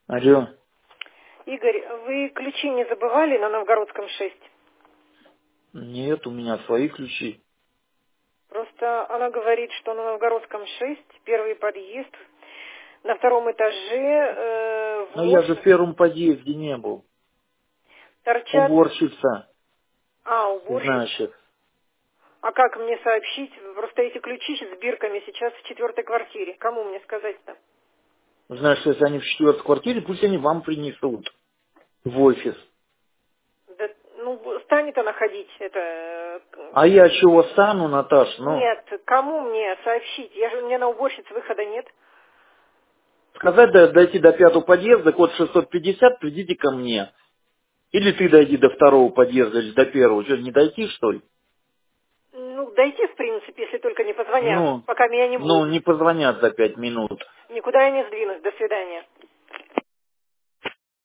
Алло. Игорь, вы ключи не забывали на Новгородском 6? Нет, у меня свои ключи. Просто она говорит, что на Новгородском 6, первый подъезд, на втором этаже Но я же в вот первом подъезде не был. торчат... Уборщица, Уборщица. значит. А как мне сообщить? Просто эти ключи с бирками сейчас в 4-й квартире. Кому мне сказать-то? Значит, если они в 4-й квартире, пусть они вам принесут в офис. Да, станет она ходить, это... А я чего стану, Наташ? Ну, Нет, кому мне сообщить? У меня на уборщиц выхода нет. сказать, дойти до 5-го подъезда, код 650, придите ко мне. Или ты дойди до 2-го подъезда, или до 1-го. Что, не дойти, что ли? Дойти, в принципе, если только не позвонят, Ну, пока меня не будет. не позвонят за 5 минут. Никуда я не сдвинусь. До свидания.